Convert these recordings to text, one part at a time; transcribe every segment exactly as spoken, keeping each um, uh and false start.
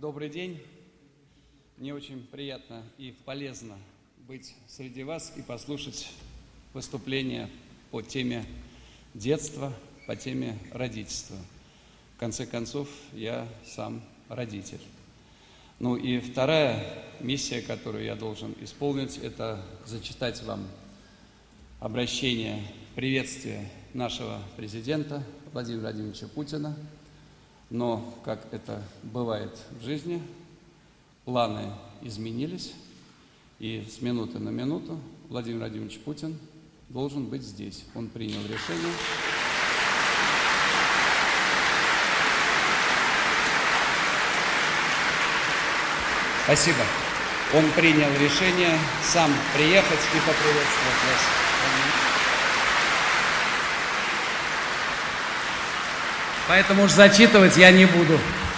Добрый день. Мне очень приятно и полезно быть среди вас и послушать выступления по теме детства, по теме родительства. В конце концов, я сам родитель. Ну и вторая миссия, которую я должен исполнить, это зачитать вам обращение, приветствие нашего президента Владимира Владимировича Путина. Но, как это бывает в жизни, планы изменились, и с минуты на минуту Владимир Владимирович Путин должен быть здесь. Он принял решение. Спасибо. Он принял решение сам приехать и поприветствовать вас. Поэтому уж зачитывать я не буду.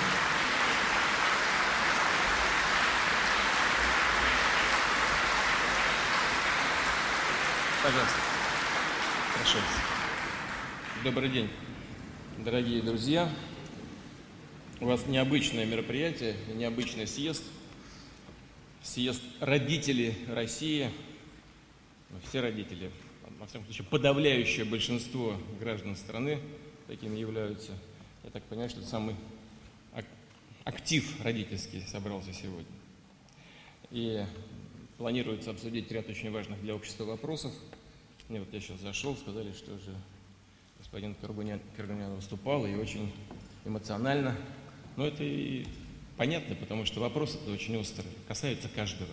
Пожалуйста. Прошу. Добрый день, дорогие друзья. У вас необычное мероприятие, необычный съезд. Съезд родителей России. Все родители, во всяком случае, подавляющее большинство граждан страны такими являются. Я так понимаю, что это самый актив родительский собрался сегодня. И планируется обсудить ряд очень важных для общества вопросов. И вот я сейчас зашел, сказали, что уже господин Каргунян выступал, и очень эмоционально. Но это и понятно, потому что вопрос это очень острый, касается каждого.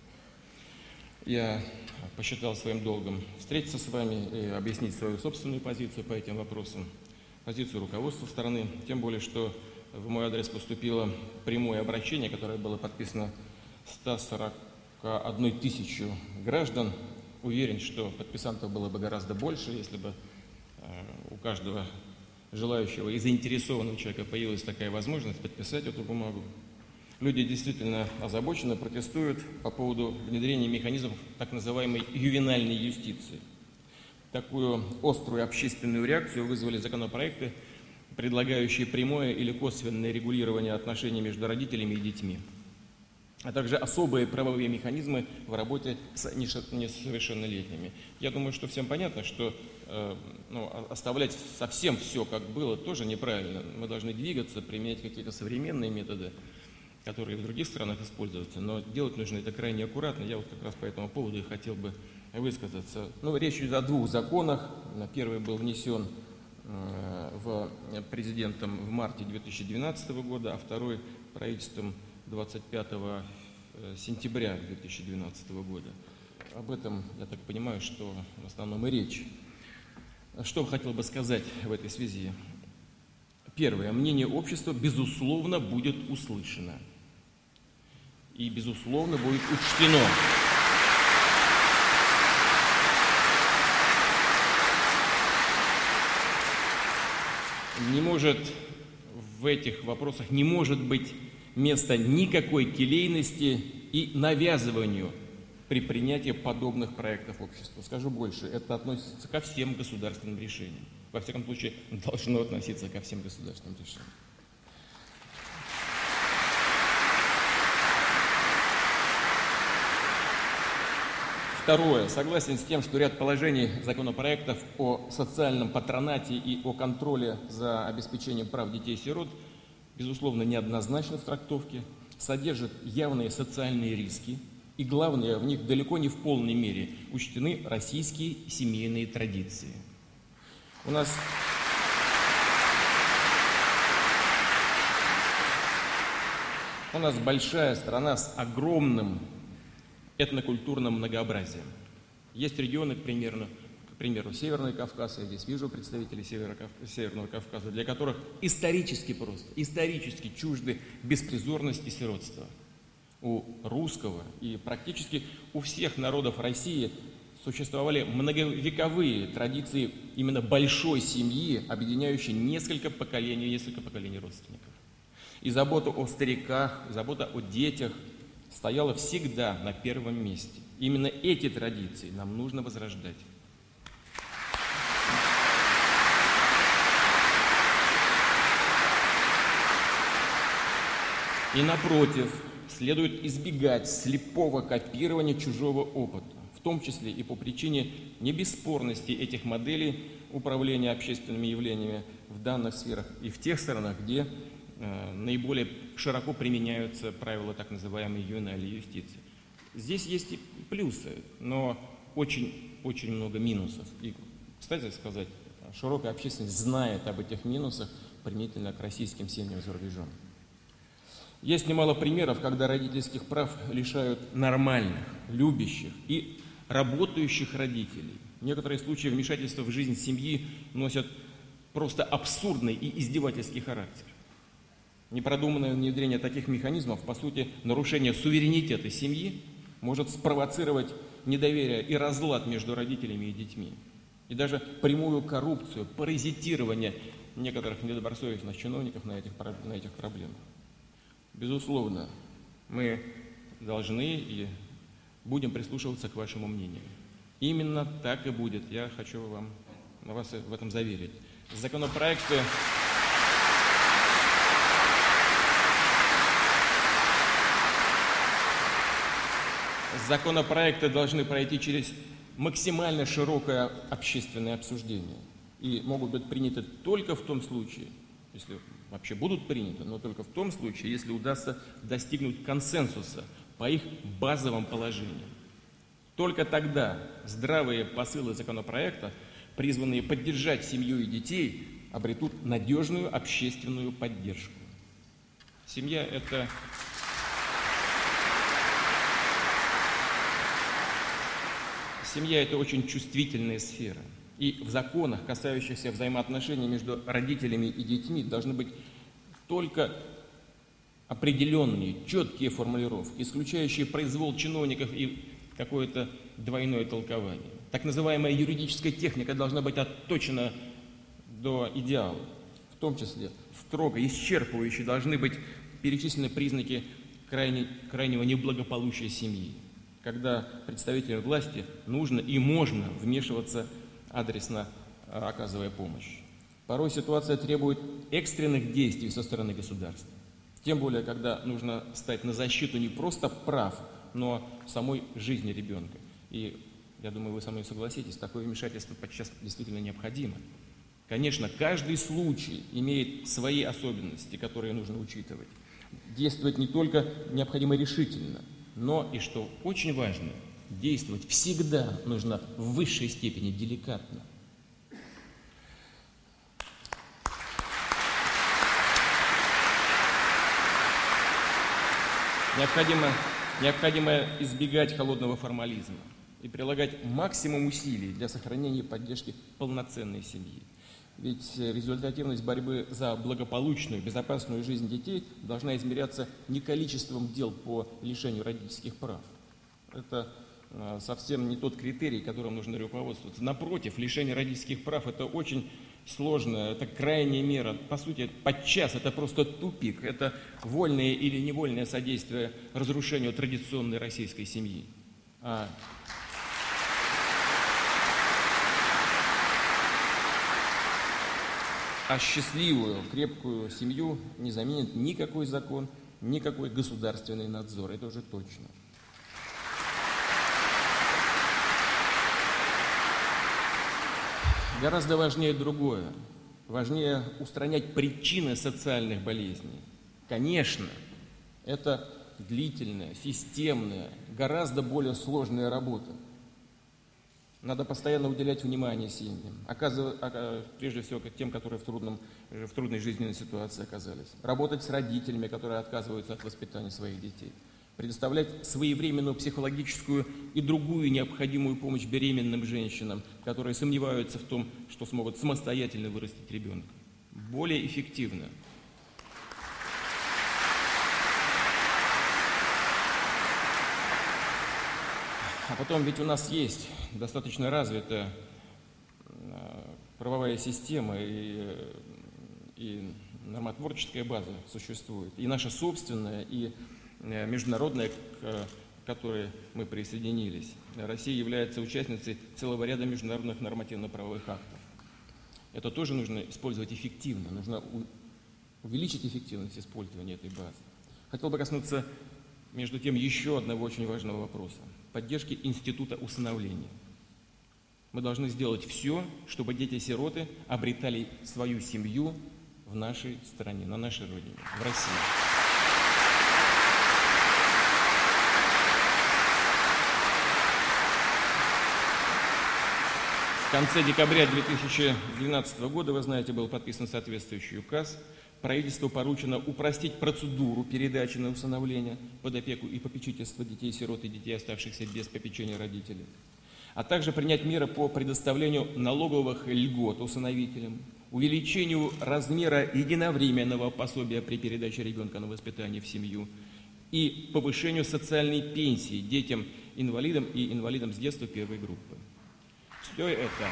Я посчитал своим долгом встретиться с вами и объяснить свою собственную позицию по этим вопросам, позицию руководства страны, тем более, что в мой адрес поступило прямое обращение, которое было подписано ста сорока одной тысячей граждан. Уверен, что подписантов было бы гораздо больше, если бы у каждого желающего и заинтересованного человека появилась такая возможность подписать эту бумагу. Люди действительно озабочены, протестуют по поводу внедрения механизмов так называемой ювенальной юстиции. Такую острую общественную реакцию вызвали законопроекты, предлагающие прямое или косвенное регулирование отношений между родителями и детьми, а также особые правовые механизмы в работе с несовершеннолетними. Я думаю, что всем понятно, что э, ну, оставлять совсем все, как было, тоже неправильно. Мы должны двигаться, применять какие-то современные методы, которые в других странах используются, но делать нужно это крайне аккуратно. Я вот как раз по этому поводу и хотел бы высказаться. Ну, речь идет о двух законах. Первый был внесен э, в президентом в марте две тысячи двенадцатого года, а второй правительством двадцать пятого сентября две тысячи двенадцатого года. Об этом, я так понимаю, что в основном и речь. Что хотел бы сказать в этой связи? Первое. Мнение общества, безусловно, будет услышано. И, безусловно, будет учтено. Не может в этих вопросах не может быть места никакой келейности и навязыванию при принятии подобных проектов общества. Скажу больше, это относится ко всем государственным решениям. Во всяком случае, должно относиться ко всем государственным решениям. Второе. Согласен с тем, что ряд положений законопроектов о социальном патронате и о контроле за обеспечением прав детей-сирот, безусловно, неоднозначно в трактовке, содержат явные социальные риски, и главное, в них далеко не в полной мере учтены российские семейные традиции. У нас У нас большая страна с огромным этнокультурным многообразием. Есть регионы, к примеру, к примеру, Северный Кавказ, я здесь вижу представителей Северного Кавказа, для которых исторически просто, исторически чужды беспризорность и сиротство. У русского и практически у всех народов России существовали многовековые традиции именно большой семьи, объединяющей несколько поколений, несколько поколений родственников. И забота о стариках, забота о детях стояла всегда на первом месте. Именно эти традиции нам нужно возрождать. И напротив, следует избегать слепого копирования чужого опыта, в том числе и по причине небесспорности этих моделей управления общественными явлениями в данных сферах и в тех странах, где э, наиболее широко применяются правила так называемой ювенальной юстиции. Здесь есть и плюсы, но очень-очень много минусов. И, кстати сказать, широкая общественность знает об этих минусах применительно к российским семьям за рубежом. Есть немало примеров, когда родительских прав лишают нормальных, любящих и работающих родителей. Некоторые случаи вмешательства в жизнь семьи носят просто абсурдный и издевательский характер. Непродуманное внедрение таких механизмов, по сути, нарушение суверенитета семьи, может спровоцировать недоверие и разлад между родителями и детьми. И даже прямую коррупцию, паразитирование некоторых недобросовестных чиновников на этих, на этих проблемах. Безусловно, мы должны и будем прислушиваться к вашему мнению. Именно так и будет. Я хочу вам, вас в этом заверить. Законопроекты, законопроекты должны пройти через максимально широкое общественное обсуждение и могут быть приняты только в том случае, если вообще будут приняты, но только в том случае, если удастся достигнуть консенсуса по их базовым положениям. Только тогда здравые посылы законопроекта, призванные поддержать семью и детей, обретут надежную общественную поддержку. Семья – это Семья – это очень чувствительная сфера. И в законах, касающихся взаимоотношений между родителями и детьми, должны быть только определенные, четкие формулировки, исключающие произвол чиновников и какое-то двойное толкование. Так называемая юридическая техника должна быть отточена до идеала. В том числе строго, исчерпывающе должны быть перечислены признаки крайне, крайнего неблагополучия семьи, когда представителям власти нужно и можно вмешиваться адресно, оказывая помощь. Порой ситуация требует экстренных действий со стороны государства. Тем более, когда нужно стать на защиту не просто прав, но самой жизни ребенка. И я думаю, вы со мной согласитесь, такое вмешательство подчас действительно необходимо. Конечно, каждый случай имеет свои особенности, которые нужно учитывать. Действовать не только необходимо решительно, но и, что очень важно, действовать всегда нужно в высшей степени деликатно. Необходимо, необходимо избегать холодного формализма и прилагать максимум усилий для сохранения и поддержки полноценной семьи. Ведь результативность борьбы за благополучную, безопасную жизнь детей должна измеряться не количеством дел по лишению родительских прав. Это совсем не тот критерий, которым нужно руководствоваться. Напротив, лишение родительских прав – это очень сложная, это крайняя мера. По сути, подчас это просто тупик, это вольное или невольное содействие разрушению традиционной российской семьи. А А счастливую, крепкую семью не заменит никакой закон, никакой государственный надзор. Это уже точно. Гораздо важнее другое. Важнее устранять причины социальных болезней. Конечно, это длительная, системная, гораздо более сложная работа. Надо постоянно уделять внимание семьям, оказывать, прежде всего тем, которые в, трудном, в трудной жизненной ситуации оказались. Работать с родителями, которые отказываются от воспитания своих детей. Предоставлять своевременную психологическую и другую необходимую помощь беременным женщинам, которые сомневаются в том, что смогут самостоятельно вырастить ребенка. Более эффективно. А потом ведь у нас есть достаточно развитая правовая система и, и нормотворческая база существует. И наша собственная, и международная, к которой мы присоединились. Россия является участницей целого ряда международных нормативно-правовых актов. Это тоже нужно использовать эффективно, нужно увеличить эффективность использования этой базы. Хотел бы коснуться, между тем, еще одного очень важного вопроса – поддержки института усыновления. Мы должны сделать все, чтобы дети-сироты обретали свою семью в нашей стране, на нашей родине, в России. В конце декабря две тысячи двенадцатого года, вы знаете, был подписан соответствующий указ. Правительству поручено упростить процедуру передачи на усыновление под опеку и попечительство детей-сирот и детей, оставшихся без попечения родителей, а также принять меры по предоставлению налоговых льгот усыновителям, увеличению размера единовременного пособия при передаче ребенка на воспитание в семью и повышению социальной пенсии детям-инвалидам и инвалидам с детства первой группы. Все это,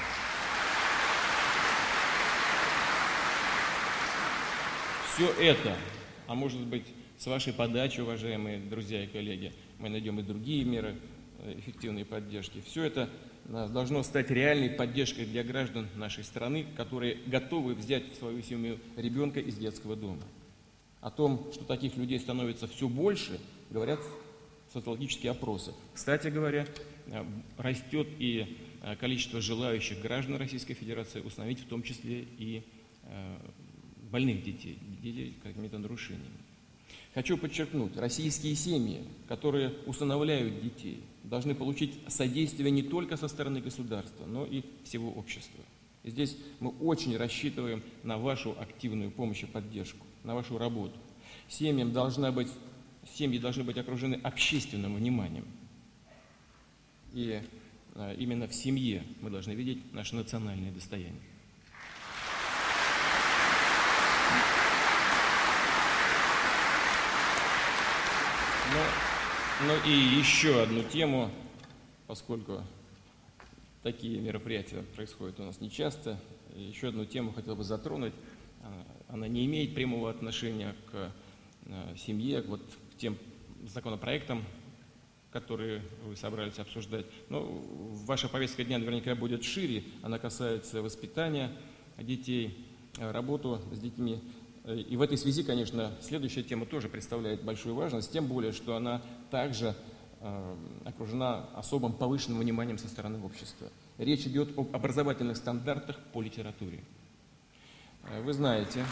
все это, а может быть, с вашей подачи, уважаемые друзья и коллеги, мы найдем и другие меры эффективной поддержки. Все это должно стать реальной поддержкой для граждан нашей страны, которые готовы взять в свою семью ребенка из детского дома. О том, что таких людей становится все больше, говорят социологические опросы. Кстати говоря, растет и количество желающих граждан Российской Федерации усыновить в том числе и больных детей, детей с какими-то нарушениями. Хочу подчеркнуть, российские семьи, которые усыновляют детей, должны получить содействие не только со стороны государства, но и всего общества. И здесь мы очень рассчитываем на вашу активную помощь и поддержку, на вашу работу. Семьям должна быть, семьи должны быть окружены общественным вниманием. И а, именно в семье мы должны видеть наше национальное достояние. Но, но и еще одну тему, поскольку такие мероприятия происходят у нас нечасто, еще одну тему хотел бы затронуть. Она не имеет прямого отношения к семье, вот к тем законопроектам, которые вы собрались обсуждать. Но ваша повестка дня наверняка будет шире, она касается воспитания детей, работу с детьми. И в этой связи, конечно, следующая тема тоже представляет большую важность, тем более, что она также э, окружена особым повышенным вниманием со стороны общества. Речь идет об образовательных стандартах по литературе. Вы знаете,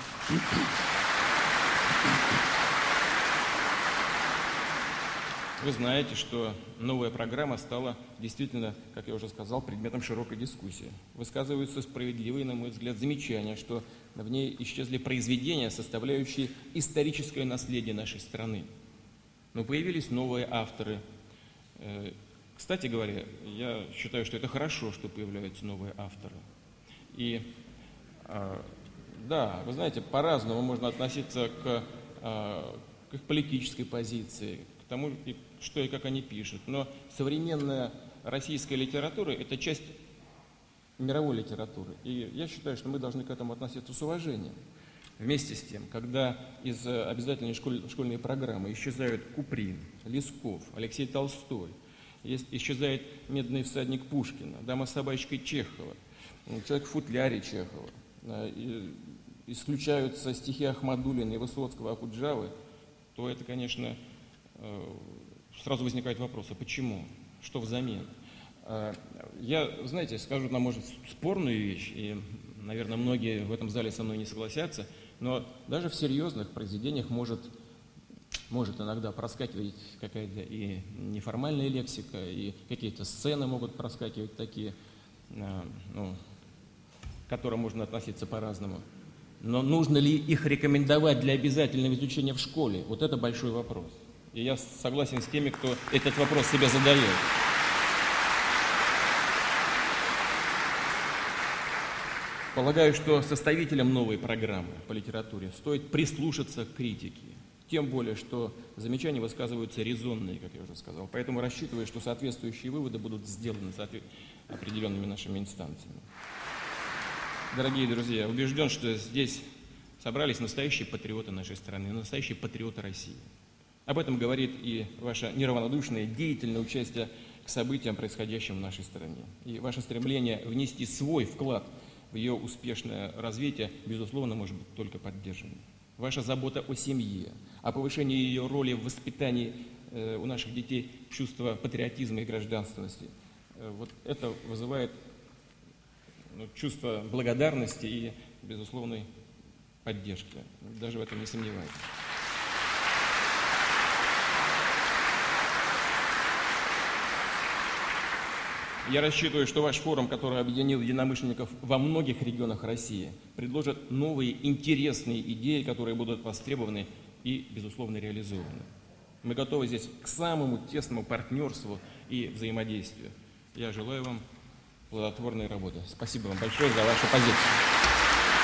вы знаете, что новая программа стала действительно, как я уже сказал, предметом широкой дискуссии. Высказываются справедливые, на мой взгляд, замечания, что в ней исчезли произведения, составляющие историческое наследие нашей страны. Но появились новые авторы. Кстати говоря, я считаю, что это хорошо, что появляются новые авторы. И да, вы знаете, по-разному можно относиться к, к их политической позиции, к тому, что и как они пишут. Но современная российская литература – это часть мировой литературы. И я считаю, что мы должны к этому относиться с уважением. Вместе с тем, когда из обязательной школь, школьной программы исчезают Куприн, Лесков, Алексей Толстой, исчезает «Медный всадник» Пушкина, «Дама с собачкой» Чехова, «Человек в футляре» Чехова, исключаются стихи Ахмадуллина и Высоцкого, Акуджавы, то это, конечно, сразу возникает вопрос, а почему? Что взамен? Я, знаете, скажу нам, может, спорную вещь, и, наверное, многие в этом зале со мной не согласятся, но даже в серьезных произведениях может, может иногда проскакивать какая-то и неформальная лексика, и какие-то сцены могут проскакивать такие, ну, к которым можно относиться по-разному. Но нужно ли их рекомендовать для обязательного изучения в школе? Вот это большой вопрос. И я согласен с теми, кто этот вопрос себе задает. Полагаю, что составителям новой программы по литературе стоит прислушаться к критике. Тем более, что замечания высказываются резонные, как я уже сказал. Поэтому рассчитываю, что соответствующие выводы будут сделаны определенными нашими инстанциями. Дорогие друзья, я убежден, что здесь собрались настоящие патриоты нашей страны, настоящие патриоты России. Об этом говорит и ваше неравнодушное, деятельное участие к событиям, происходящим в нашей стране. И ваше стремление внести свой вклад в ее успешное развитие, безусловно, может быть только поддержано. Ваша забота о семье, о повышении ее роли в воспитании у наших детей чувства патриотизма и гражданственности. Вот это вызывает ну, чувство благодарности и безусловной поддержки. Даже в этом не сомневаюсь. Я рассчитываю, что ваш форум, который объединил единомышленников во многих регионах России, предложит новые интересные идеи, которые будут востребованы и, безусловно, реализованы. Мы готовы здесь к самому тесному партнерству и взаимодействию. Я желаю вам плодотворной работы. Спасибо вам большое за вашу позицию.